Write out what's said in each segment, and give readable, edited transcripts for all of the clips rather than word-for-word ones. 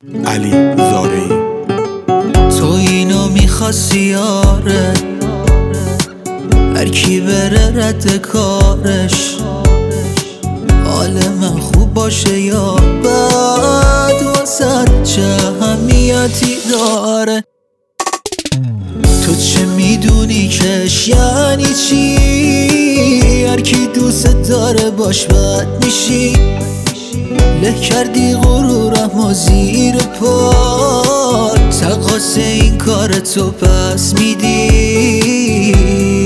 علی زارعی. تو اینو میخواستی آره، هر کی بره رد کارش، حال من خوب باشه یا بد واسد چه اهمیتی داره. تو چه میدونی کش یعنی چی؟ هر کی دوست داره باش بد میشی، له کردی غرورم و زیر پا، تقاس این کار تو پس میدی.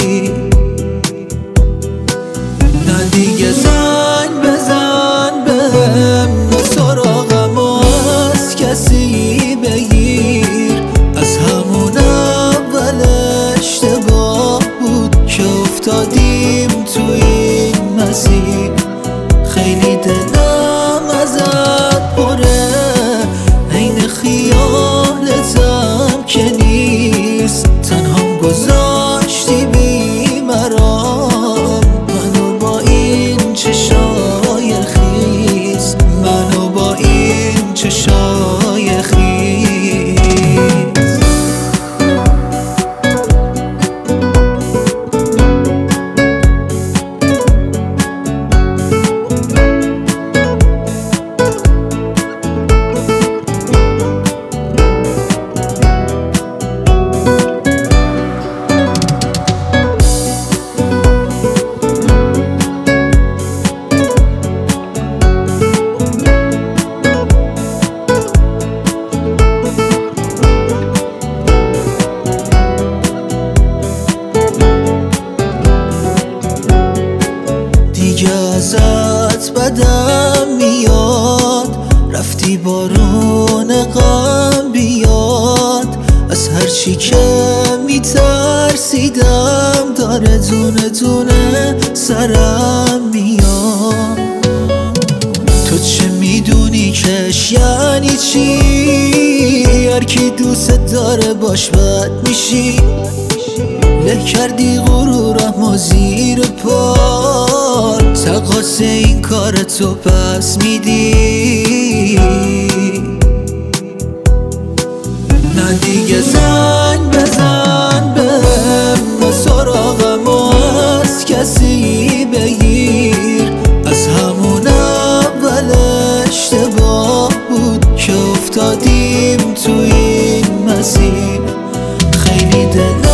نه دیگه زنگ بزن بهم، نه سراغم از کسی بگیر، از همون اول اشتباه بود که افتادیم تو این مسیر. خیلی دلم ازت پره، عین خیالتم که نیست، تنهام گذاشتی بی مرام، منو با این چشای خیس، منو با این چشای خیس. دیگه ازت بدم میاد، رفتی بارون غم بیاد، از هرچی که میترسیدم داره دونه دونه سرم میاد. تو چه میدونی کش یعنی چی؟ هر کی دوست داره باش بد میشی، له کردی غرورم و زیر پا، تقاس این کار تو پس میدی. نه دیگه زنگ بزن بهم، نه سراغم از کسی بگیر، از همون اول اشتباه بود که افتادیم تو این مسیر. خیلی دل